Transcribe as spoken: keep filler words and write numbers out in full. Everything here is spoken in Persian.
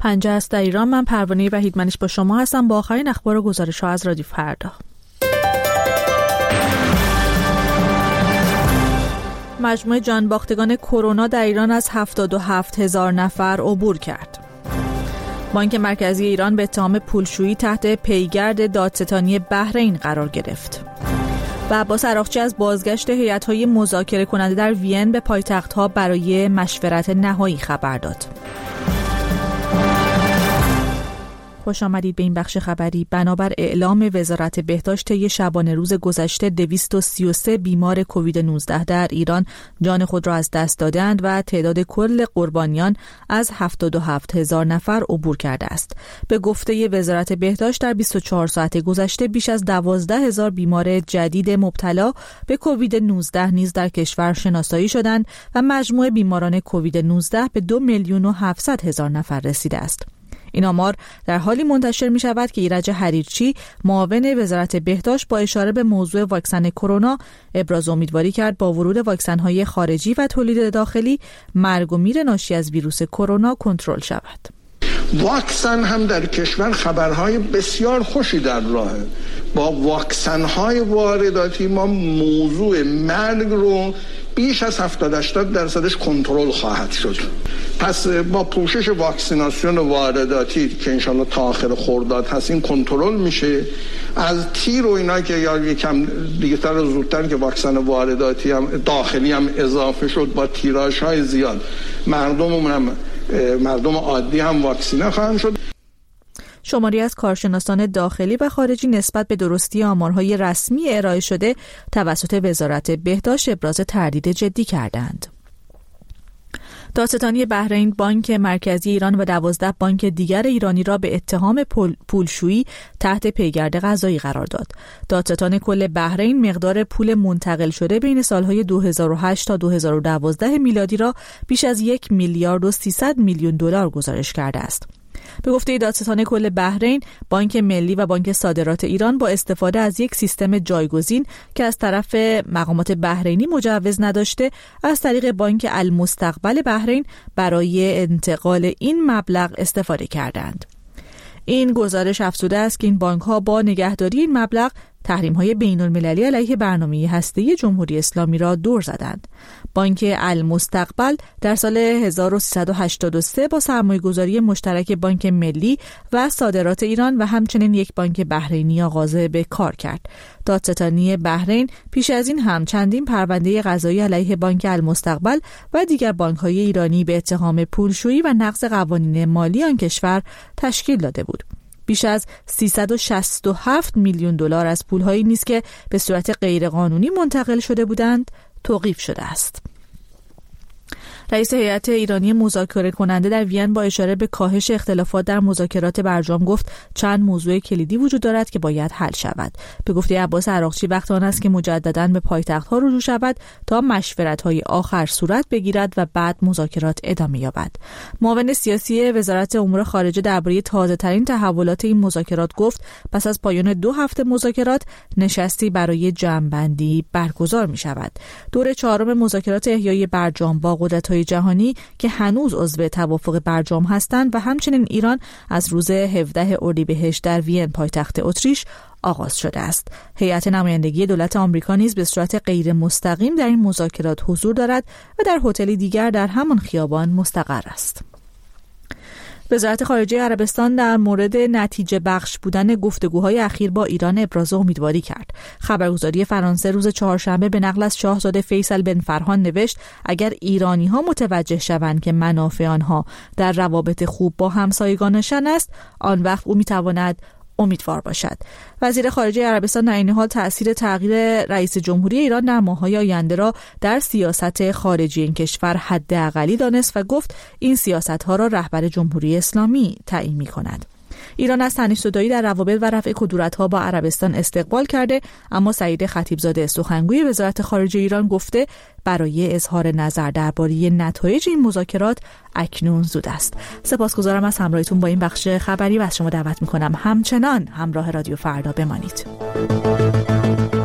پنجه است در ایران. من پروانه وحیدمنش با شما هستم با آخرین اخبار و گزارش‌ها از رادیو فردا. مجموع جانباختگان کرونا در ایران از هفتاد و هفت هزار نفر عبور کرد. بانک مرکزی ایران به اتهام پولشویی تحت پیگرد دادستانی بحرین قرار گرفت. و عباس عراقچی از بازگشت هیئت‌های مذاکره کننده در وین به پایتخت‌ها برای مشورت نهایی خبر داد. خوش آمدید به این بخش خبری. بنابر اعلام وزارت بهداشت طی شبانه روز گذشته دویست و سی و سه بیمار کووید نوزده در ایران جان خود را از دست دادند و تعداد کل قربانیان از هفتاد و هفت هزار نفر عبور کرده است. به گفته وزارت بهداشت در بیست و چهار ساعت گذشته بیش از دوازده هزار بیمار جدید مبتلا به کووید نوزده نیز در کشور شناسایی شدند و مجموع بیماران کووید نوزده به دو میلیون و هفتصد هزار نفر رسیده است. این آمار در حالی منتشر می شود که ایرج حریرچی معاون وزارت بهداشت با اشاره به موضوع واکسن کرونا ابراز امیدواری کرد با ورود واکسن‌های خارجی و تولید داخلی مرگ و میر ناشی از ویروس کرونا کنترل شود. واکسن هم در کشور خبرهای بسیار خوشی در راهه. با واکسن‌های وارداتی ما موضوع مرگ رو بیش از هفتاد هشتاد درصدش کنترل خواهد شد. پس با پوشش واکسیناسیون وارداتی که انشالله تا آخر خرداد هست این کنترل میشه. از تیر و اینا که یا یکم دیگه تر زودتر که واکسن وارداتی هم داخلی هم اضافه شد با تیراژهای زیاد مردممون هم مردم عادی هم واکسینه خواهند شد. شماری از کارشناسان داخلی و خارجی نسبت به درستی آمارهای رسمی ارائه شده توسط وزارت بهداشت ابراز تردید جدی کردند. دادستانی بحرین بانک مرکزی ایران و دوازده بانک دیگر ایرانی را به اتهام پولشویی تحت پیگرد قضایی قرار داد. دادستان کل بحرین مقدار پول منتقل شده بین سالهای دو هزار و هشت تا دو هزار و دوازده میلادی را بیش از یک میلیارد و سیصد میلیون دلار گزارش کرده است. به گفته دادستان کل بحرین، بانک ملی و بانک صادرات ایران با استفاده از یک سیستم جایگزین که از طرف مقامات بحرینی مجوز نداشته، از طریق بانک المستقبل بحرین برای انتقال این مبلغ استفاده کردند. این گزارش افزوده است که این بانک‌ها با نگهداری این مبلغ تحریم‌های بین‌المللی علیه برنامه هسته‌ای جمهوری اسلامی را دور زدند. بانک المستقبل در سال هزار و سیصد و هشتاد و سه با سرمایه‌گذاری مشترک بانک ملی و صادرات ایران و همچنین یک بانک بحرینی آغاز به کار کرد. دادستانی بحرین پیش از این هم چندین پرونده قضایی علیه بانک المستقبل و دیگر بانک‌های ایرانی به اتهام پولشویی و نقض قوانین مالی آن کشور تشکیل داده بود. بیش از سیصد و شصت و هفت میلیون دلار از پول‌هایی نیز که به صورت غیرقانونی منتقل شده بودند توقیف شده است. رئیس هیئت ایرانی مذاکره کننده در وین با اشاره به کاهش اختلافات در مذاکرات برجام گفت چند موضوع کلیدی وجود دارد که باید حل شود. به گفته عباس عراقچی وقت آن است که مجدداً به پایتخت‌ها رجوع شود تا مشورت‌های آخر صورت بگیرد و بعد مذاکرات ادامه یابد. معاون سیاسی وزارت امور خارجه درباره تازه‌ترین تحولات این مذاکرات گفت پس از پایان دو هفته مذاکرات نشستی برای جمع‌بندی برگزار می‌شود. دور چهارم مذاکرات احیای برجام با قدرت‌های جهانی که هنوز عضو توافق برجام هستند و همچنین ایران از روز هفدهم اردیبهشت در وین پایتخت اتریش آغاز شده است. هیئت نمایندگی دولت آمریکا نیز به صورت غیر مستقیم در این مذاکرات حضور دارد و در هتلی دیگر در همان خیابان مستقر است. وزارت خارجه عربستان در مورد نتیجه بخش بودن گفتگوهای اخیر با ایران ابراز امیدواری کرد. خبرگزاری فرانسه روز چهارشنبه به نقل از شاهزاده فیصل بن فرهان نوشت اگر ایرانی‌ها متوجه شوند که منافع آنها در روابط خوب با همسایگانشان است، آن وقت او می‌تواند امیدوار باشد. وزیر خارجه عربستان در این حال تأثیر تغییر رئیس جمهوری ایران در ماه‌های آینده را در سیاست خارجی این کشور حداقلی دانست و گفت این سیاست‌ها را رهبر جمهوری اسلامی تعیین می‌کند. ایران از تنش‌زدایی در روابط و رفع کدورت‌ها با عربستان استقبال کرده، اما سعید خطیبزاده سخنگوی وزارت خارجه ایران گفته برای اظهار نظر درباره نتایج این مذاکرات اکنون زود است. سپاسگزارم از همراهیتون با این بخش خبری و از شما دعوت می‌کنم همچنان همراه رادیو فردا بمانید.